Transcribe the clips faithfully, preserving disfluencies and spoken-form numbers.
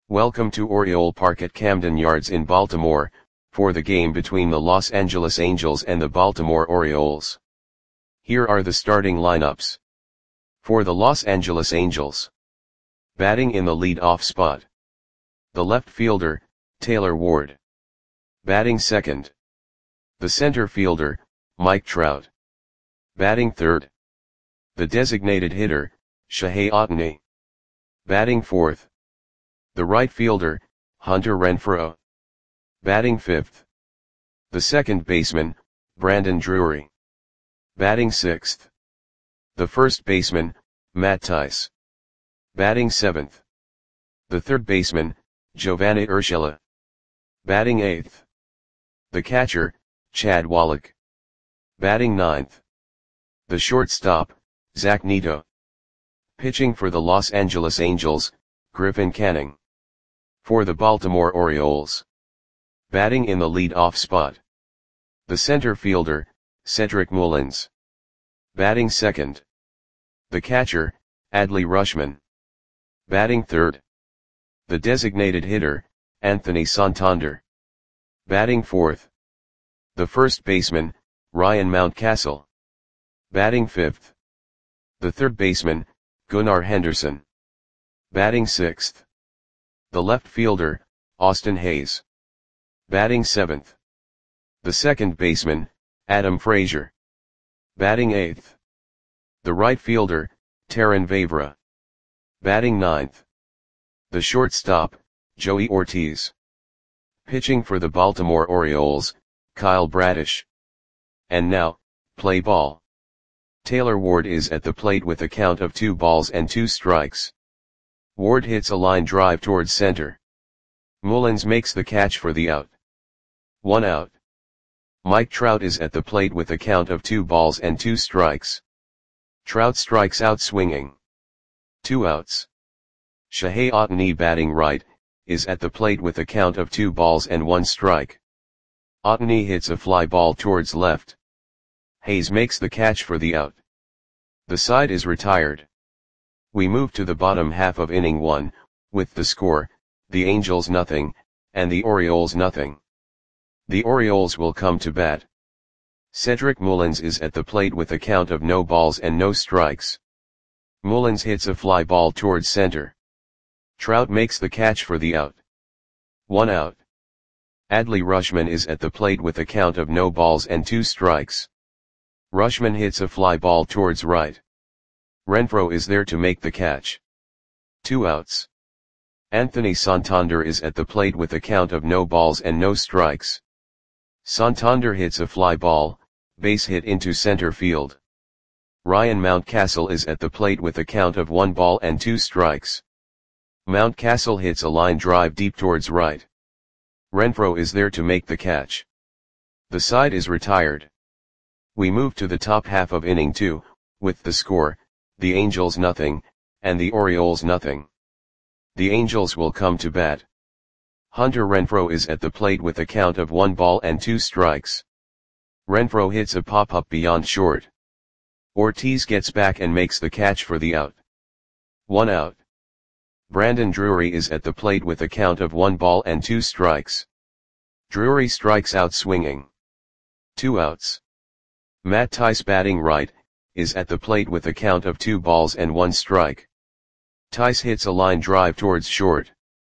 Welcome to Oriole Park at Camden Yards in Baltimore, for the game between the Los Angeles Angels and the Baltimore Orioles. Here are the starting lineups. For the Los Angeles Angels. Batting in the lead-off spot. The left fielder, Taylor Ward. Batting second. The center fielder, Mike Trout. Batting third. The designated hitter, Shohei Ohtani. Batting fourth. The right fielder, Hunter Renfroe. Batting fifth. The second baseman, Brandon Drury. Batting sixth. The first baseman, Matt Thaiss. Batting seventh. The third baseman, Giovanni Urshela. Batting eighth. The catcher, Chad Wallach. Batting ninth. The shortstop, Zach Neto. Pitching for the Los Angeles Angels, Griffin Canning. For the Baltimore Orioles. Batting in the lead-off spot. The center fielder, Cedric Mullins. Batting second. The catcher, Adley Rutschman. Batting third. The designated hitter, Anthony Santander. Batting fourth. The first baseman, Ryan Mountcastle. Batting fifth. The third baseman, Gunnar Henderson. Batting sixth. The left fielder, Austin Hayes. Batting seventh. The second baseman, Adam Frazier. Batting eighth. The right fielder, Terrin Vavra. Batting ninth. The shortstop, Joey Ortiz. Pitching for the Baltimore Orioles, Kyle Bradish. And now, play ball. Taylor Ward is at the plate with a count of two balls and two strikes. Ward hits a line drive towards center. Mullins makes the catch for the out. One out. Mike Trout is at the plate with a count of two balls and two strikes. Trout strikes out swinging. Two outs. Shohei Ohtani, batting right, is at the plate with a count of two balls and one strike. Ohtani hits a fly ball towards left. Hayes makes the catch for the out. The side is retired. We move to the bottom half of inning one, with the score, the Angels nothing, and the Orioles nothing. The Orioles will come to bat. Cedric Mullins is at the plate with a count of no balls and no strikes. Mullins hits a fly ball towards center. Trout makes the catch for the out. One out. Adley Rutschman is at the plate with a count of no balls and two strikes. Rutschman hits a fly ball towards right. Renfroe is there to make the catch. Two outs. Anthony Santander is at the plate with a count of no balls and no strikes. Santander hits a fly ball, base hit into center field. Ryan Mountcastle is at the plate with a count of one ball and two strikes. Mountcastle hits a line drive deep towards right. Renfroe is there to make the catch. The side is retired. We move to the top half of inning two, with the score, the Angels nothing, and the Orioles nothing. The Angels will come to bat. Hunter Renfroe is at the plate with a count of one ball and two strikes. Renfroe hits a pop-up beyond short. Ortiz gets back and makes the catch for the out. One out. Brandon Drury is at the plate with a count of one ball and two strikes. Drury strikes out swinging. Two outs. Matt Thaiss, batting right, is at the plate with a count of two balls and one strike. Thaiss hits a line drive towards short.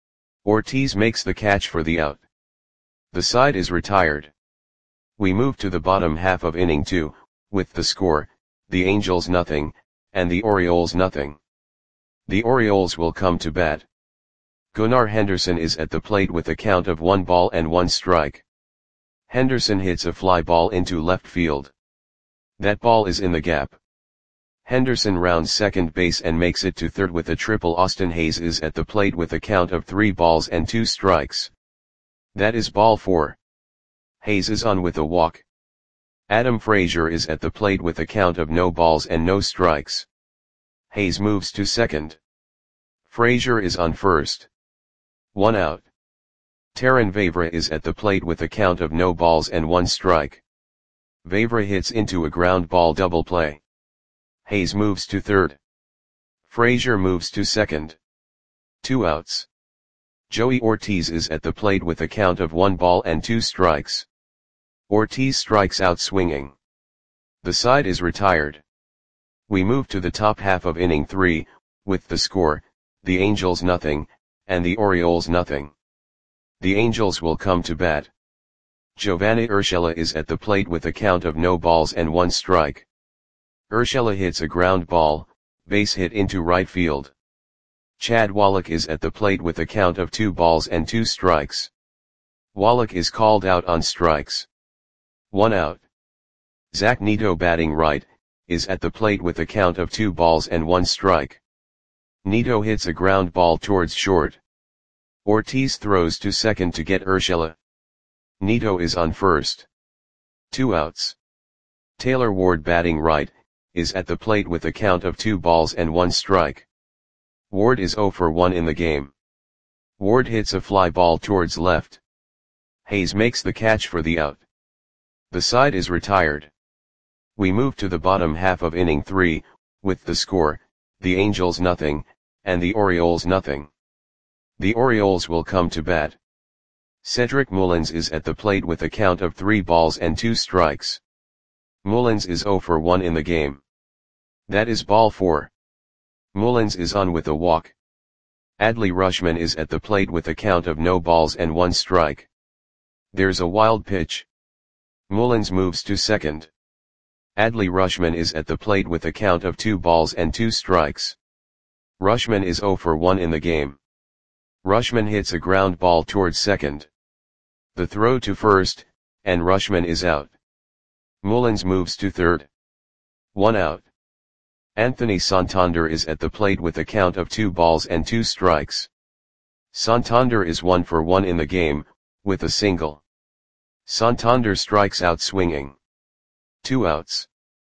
Ortiz makes the catch for the out. The side is retired. We move to the bottom half of inning two, with the score, the Angels nothing, and the Orioles nothing. The Orioles will come to bat. Gunnar Henderson is at the plate with a count of one ball and one strike. Henderson hits a fly ball into left field. That ball is in the gap. Henderson rounds second base and makes it to third with a triple. Austin Hayes is at the plate with a count of three balls and two strikes. That is ball four. Hayes is on with a walk. Adam Frazier is at the plate with a count of no balls and no strikes. Hayes moves to second. Frazier is on first. One out. Terrin Vavra is at the plate with a count of no balls and one strike. Vavra hits into a ground ball double play. Hayes moves to third. Frazier moves to second. Two outs. Joey Ortiz is at the plate with a count of one ball and two strikes. Ortiz strikes out swinging. The side is retired. We move to the top half of inning three, with the score, the Angels nothing, and the Orioles nothing. The Angels will come to bat. Giovanni Urshela is at the plate with a count of no balls and one strike. Urshela hits a ground ball, base hit into right field. Chad Wallach is at the plate with a count of two balls and two strikes. Wallach is called out on strikes. One out. Zach Neto, batting right, is at the plate with a count of two balls and one strike. Neto hits a ground ball towards short. Ortiz throws to second to get Urshela. Neto is on first. Two outs. Taylor Ward, batting right, is at the plate with a count of two balls and one strike. Ward is oh for one in the game. Ward hits a fly ball towards left. Hayes makes the catch for the out. The side is retired. We move to the bottom half of inning three, with the score, the Angels nothing, and the Orioles nothing. The Orioles will come to bat. Cedric Mullins is at the plate with a count of three balls and two strikes. Mullins is oh for one in the game. That is ball four. Mullins is on with a walk. Adley Rutschman is at the plate with a count of no balls and one strike. There's a wild pitch. Mullins moves to second. Adley Rutschman is at the plate with a count of two balls and two strikes. Rutschman is oh for one in the game. Rutschman hits a ground ball towards second. The throw to first, and Rutschman is out. Mullins moves to third. One out. Anthony Santander is at the plate with a count of two balls and two strikes. Santander is one for one in the game, with a single. Santander strikes out swinging. Two outs.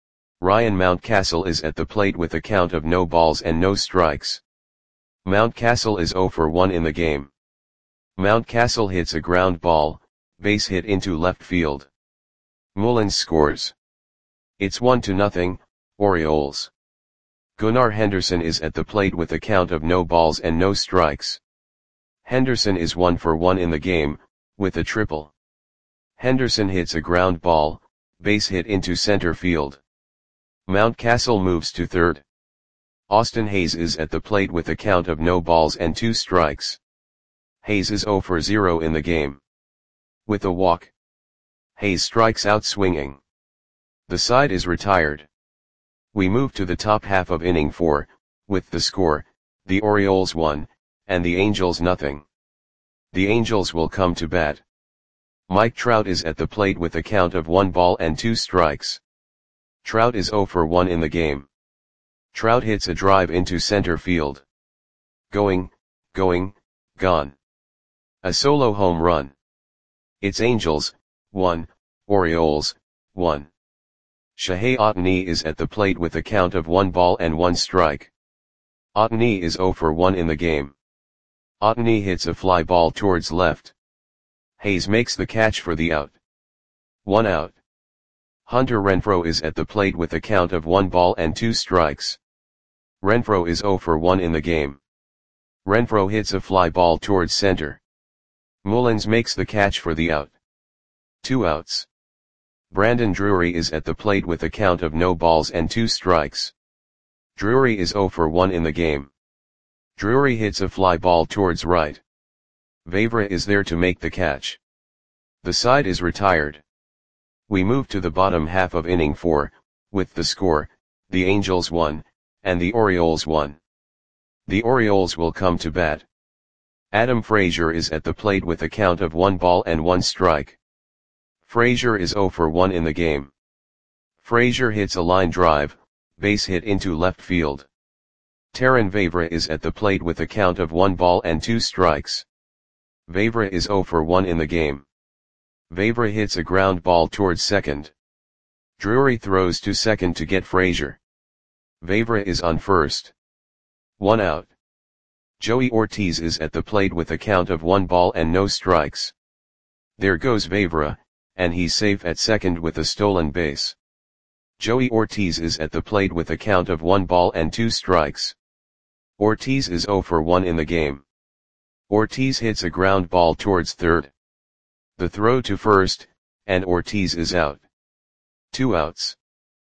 Ryan Mountcastle is at the plate with a count of no balls and no strikes. Mountcastle is oh for one in the game. Mountcastle hits a ground ball, base hit into left field. Mullins scores. It's one to nothing, Orioles. Gunnar Henderson is at the plate with a count of no balls and no strikes. Henderson is one for one in the game, with a triple. Henderson hits a ground ball, base hit into center field. Mountcastle moves to third. Austin Hayes is at the plate with a count of no balls and two strikes. Hayes is oh for zero in the game. With a walk. Hayes strikes out swinging. The side is retired. We move to the top half of inning four, with the score, the Orioles one, and the Angels nothing. The Angels will come to bat. Mike Trout is at the plate with a count of one ball and two strikes. Trout is oh for one in the game. Trout hits a drive into center field. Going, going, gone. A solo home run. It's Angels, one, Orioles, one. Shohei Ohtani is at the plate with a count of one ball and one strike. Ohtani is oh for one in the game. Ohtani hits a fly ball towards left. Hayes makes the catch for the out. One out. Hunter Renfroe is at the plate with a count of one ball and two strikes. Renfroe is oh for one in the game. Renfroe hits a fly ball towards center. Mullins makes the catch for the out. Two outs. Brandon Drury is at the plate with a count of no balls and two strikes. Drury is oh for one in the game. Drury hits a fly ball towards right. Vavra is there to make the catch. The side is retired. We move to the bottom half of inning four, with the score, the Angels one, and the Orioles one. The Orioles will come to bat. Adam Frazier is at the plate with a count of one ball and one strike. Frazier is oh for one in the game. Frazier hits a line drive, base hit into left field. Terrin Vavra is at the plate with a count of one ball and two strikes. Vavra is oh for one in the game. Vavra hits a ground ball towards second. Drury throws to second to get Frazier. Vavra is on first. One out. Joey Ortiz is at the plate with a count of one ball and no strikes. There goes Vavra, and he's safe at second with a stolen base. Joey Ortiz is at the plate with a count of one ball and two strikes. Ortiz is oh for one in the game. Ortiz hits a ground ball towards third. The throw to first, and Ortiz is out. Two outs.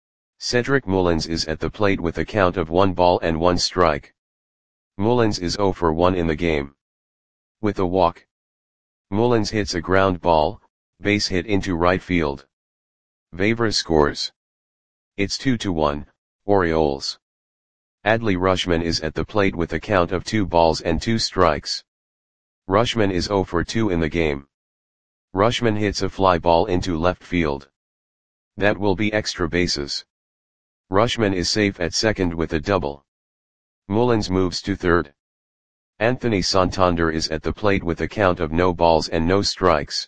Cedric Mullins is at the plate with a count of one ball and one strike. Mullins is zero for one in the game. With a walk. Mullins hits a ground ball, base hit into right field. Vavra scores. It's two to one, Orioles. Adley Rutschman is at the plate with a count of two balls and two strikes. Rutschman is zero for two in the game. Rutschman hits a fly ball into left field. That will be extra bases. Rutschman is safe at second with a double. Mullins moves to third. Anthony Santander is at the plate with a count of no balls and no strikes.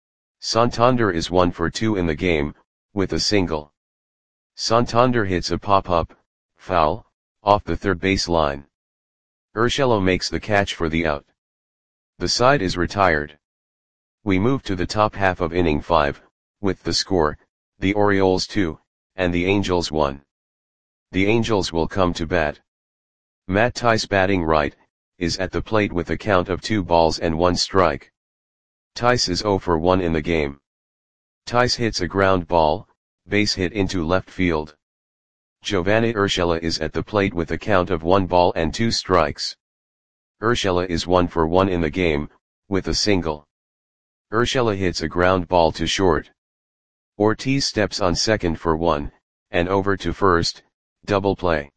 Santander is one for two in the game, with a single. Santander hits a pop-up, foul, off the third base line. Urshela makes the catch for the out. The side is retired. We move to the top half of inning five, with the score, the Orioles two, and the Angels one. The Angels will come to bat. Matt Thaiss, batting right, is at the plate with a count of two balls and one strike. Thaiss is zero for one in the game. Thaiss hits a ground ball, base hit into left field. Giovanni Urshela is at the plate with a count of one ball and two strikes. Urshela is one for one in the game, with a single. Urshela hits a ground ball to short. Ortiz steps on second for one, and over to first, double play.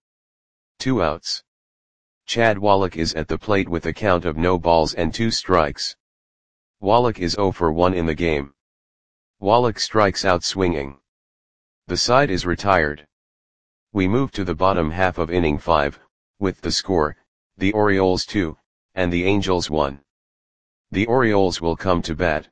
Two outs. Chad Wallach is at the plate with a count of no balls and two strikes. Wallach is zero for one in the game. Wallach strikes out swinging. The side is retired. We move to the bottom half of inning five, with the score, the Orioles two, and the Angels one. The Orioles will come to bat.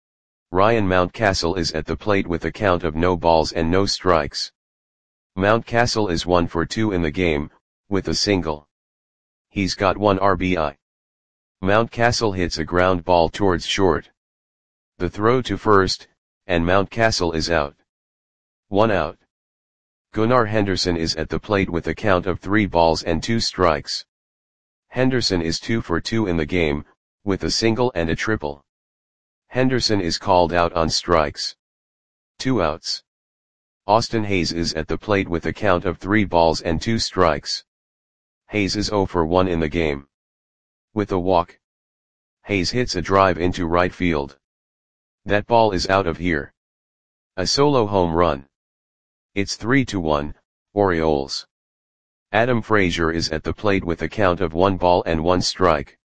Ryan Mountcastle is at the plate with a count of no balls and no strikes. Mountcastle is one for two in the game, with a single. He's got one R B I. Mountcastle hits a ground ball towards short. The throw to first, and Mountcastle is out. One out. Gunnar Henderson is at the plate with a count of three balls and two strikes. Henderson is two for two in the game, with a single and a triple. Henderson is called out on strikes. Two outs. Austin Hayes is at the plate with a count of three balls and two strikes. Hayes is zero for one in the game. With a walk. Hayes hits a drive into right field. That ball is out of here. A solo home run. It's three to one, Orioles. Adam Frazier is at the plate with a count of one ball and one strike.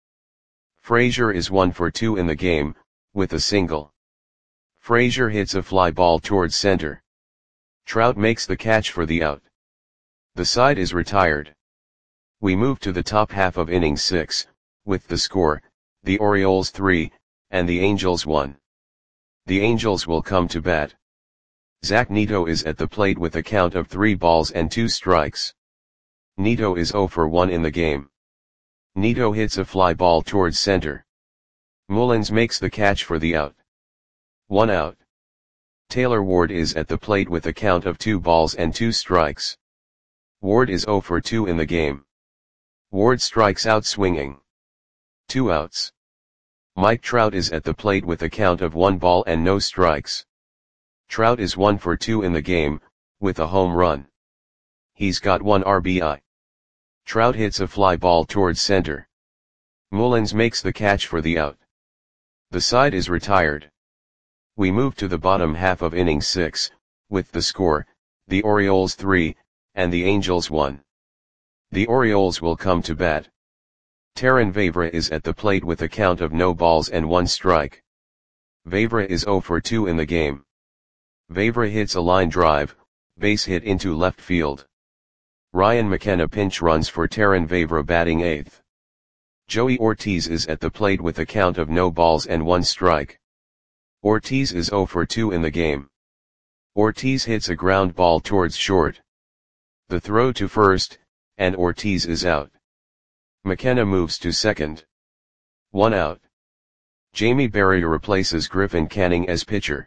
Frazier is one for two in the game, with a single. Frazier hits a fly ball towards center. Trout makes the catch for the out. The side is retired. We move to the top half of inning six, with the score, the Orioles three, and the Angels one. The Angels will come to bat. Zach Neto is at the plate with a count of three balls and two strikes. Neto is zero for one in the game. Neto hits a fly ball towards center. Mullins makes the catch for the out. One out. Taylor Ward is at the plate with a count of two balls and two strikes. Ward is zero for two in the game. Ward strikes out swinging. Two outs. Mike Trout is at the plate with a count of one ball and no strikes. Trout is one for two in the game, with a home run. He's got one R B I. Trout hits a fly ball towards center. Mullins makes the catch for the out. The side is retired. We move to the bottom half of inning six, with the score, the Orioles three, and the Angels one. The Orioles will come to bat. Terrin Vavra is at the plate with a count of no balls and one strike. Vavra is zero for two in the game. Vavra hits a line drive, base hit into left field. Ryan McKenna pinch runs for Terrin Vavra, batting eighth. Joey Ortiz is at the plate with a count of no balls and one strike. Ortiz is zero for two in the game. Ortiz hits a ground ball towards short. The throw to first, and Ortiz is out. McKenna moves to second. One out. Jamie Berry replaces Griffin Canning as pitcher.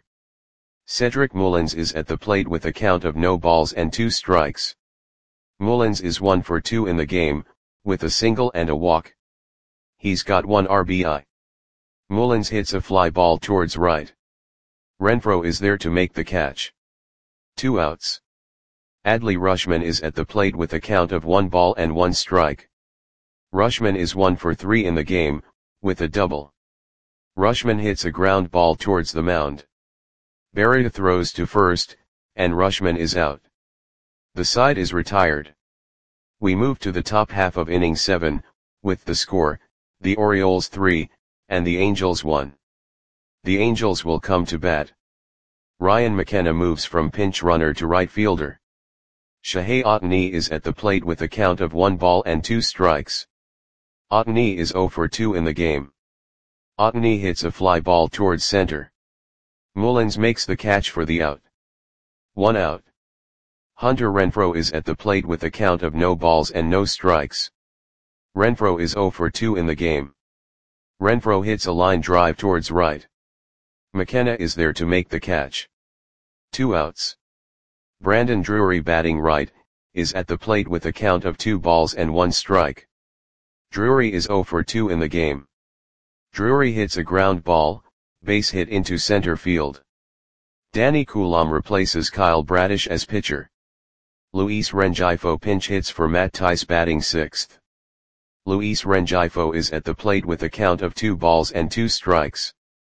Cedric Mullins is at the plate with a count of no balls and two strikes. Mullins is one for two in the game, with a single and a walk. He's got one R B I. Mullins hits a fly ball towards right. Renfroe is there to make the catch. Two outs. Adley Rutschman is at the plate with a count of one ball and one strike. Rutschman is one for three in the game, with a double. Rutschman hits a ground ball towards the mound. Beretta throws to first, and Rutschman is out. The side is retired. We move to the top half of inning seven, with the score, the Orioles three, and the Angels one. The Angels will come to bat. Ryan McKenna moves from pinch runner to right fielder. Shohei Ohtani is at the plate with a count of one ball and two strikes. Ohtani is zero for two in the game. Ohtani hits a fly ball towards center. Mullins makes the catch for the out. One out. Hunter Renfroe is at the plate with a count of no balls and no strikes. Renfroe is zero for two in the game. Renfroe hits a line drive towards right. McKenna is there to make the catch. Two outs. Brandon Drury, batting right, is at the plate with a count of two balls and one strike. Drury is zero for two in the game. Drury hits a ground ball, base hit into center field. Danny Coulombe replaces Kyle Bradish as pitcher. Luis Rengifo pinch hits for Matt Thaiss, batting sixth. Luis Rengifo is at the plate with a count of two balls and two strikes.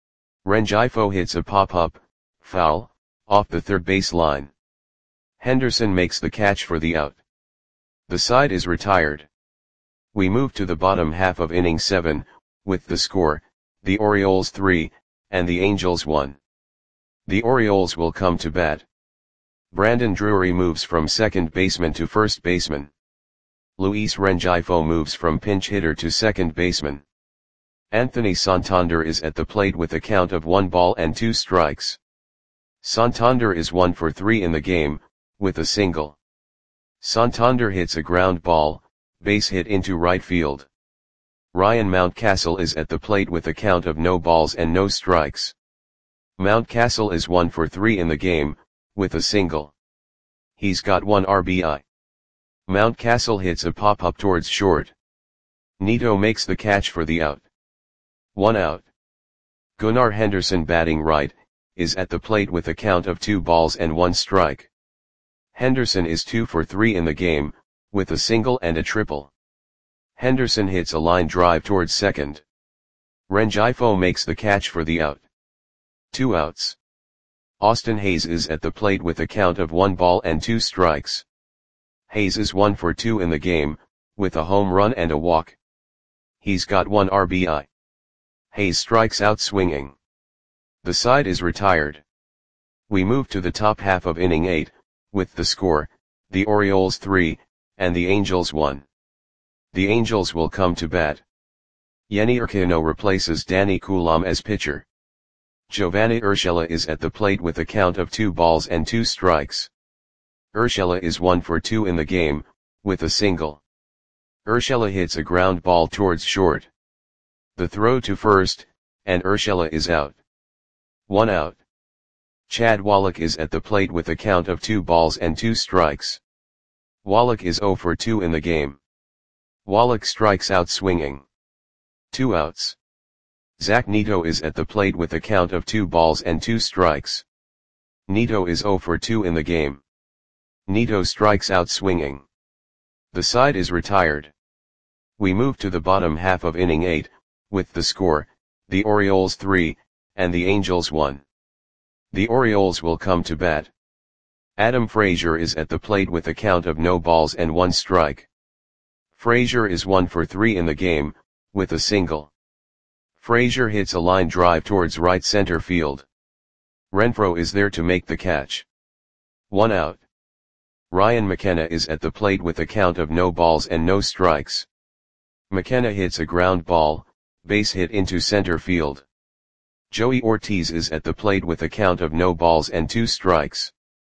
Rengifo hits a pop-up, foul, off the third base line. Henderson makes the catch for the out. The side is retired. We move to the bottom half of inning seven, with the score, the Orioles three, and the Angels one. The Orioles will come to bat. Brandon Drury moves from second baseman to first baseman. Luis Rengifo moves from pinch hitter to second baseman. Anthony Santander is at the plate with a count of one ball and two strikes. Santander is one for three in the game, with a single. Santander hits a ground ball, base hit into right field. Ryan Mountcastle is at the plate with a count of no balls and no strikes. Mountcastle is one for three in the game, with a single. He's got one R B I. Mountcastle hits a pop-up towards short. Neto makes the catch for the out. One out. Gunnar Henderson, batting right, is at the plate with a count of two balls and one strike. Henderson is two for three in the game, with a single and a triple. Henderson hits a line drive towards second. Rengifo makes the catch for the out. Two outs. Austin Hayes is at the plate with a count of one ball and two strikes. Hayes is one for two in the game, with a home run and a walk. He's got one R B I. Hayes strikes out swinging. The side is retired. We move to the top half of inning eight, with the score, the Orioles three, and the Angels one. The Angels will come to bat. Yenny Urquiano replaces Danny Coulombe as pitcher. Giovanni Urshela is at the plate with a count of two balls and two strikes. Urshela is one for two in the game, with a single. Urshela hits a ground ball towards short. The throw to first, and Urshela is out. One out. Chad Wallach is at the plate with a count of two balls and two strikes. Wallach is zero for two in the game. Wallach strikes out swinging. Two outs. Zach Neto is at the plate with a count of two balls and two strikes. Neto is zero for two in the game. Neto strikes out swinging. The side is retired. We move to the bottom half of inning eight, with the score, the Orioles three, and the Angels one. The Orioles will come to bat. Adam Frazier is at the plate with a count of no balls and one strike. Frazier is one for three in the game, with a single. Frazier hits a line drive towards right center field. Renfroe is there to make the catch. One out. Ryan McKenna is at the plate with a count of no balls and no strikes. McKenna hits a ground ball, base hit into center field. Joey Ortiz is at the plate with a count of no balls and two strikes.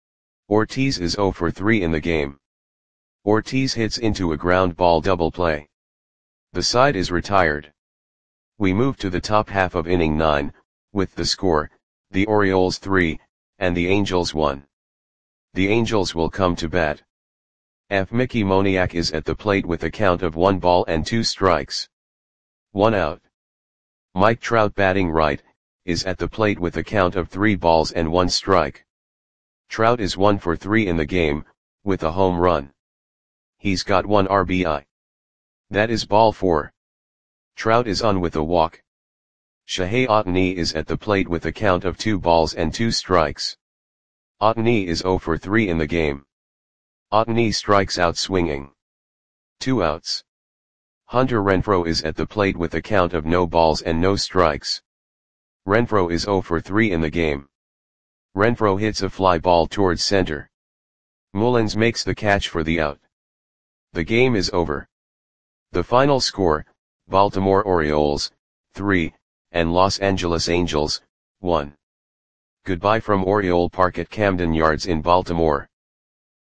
Ortiz is zero for three in the game. Ortiz hits into a ground ball double play. The side is retired. We move to the top half of inning nine, with the score, the Orioles three, and the Angels one. The Angels will come to bat. F. Mickey Moniak is at the plate with a count of one ball and two strikes. One out. Mike Trout batting right, is at the plate with a count of three balls and one strike. Trout is one for three in the game, with a home run. He's got one R B I. That is ball four. Trout is on with a walk. Shohei Ohtani is at the plate with a count of two balls and two strikes. Ohtani is zero for three in the game. Ohtani strikes out swinging. Two outs. Hunter Renfroe is at the plate with a count of no balls and no strikes. Renfroe is zero for three in the game. Renfroe hits a fly ball towards center. Mullins makes the catch for the out. The game is over. The final score, Baltimore Orioles, three, and Los Angeles Angels, one. Goodbye from Oriole Park at Camden Yards in Baltimore.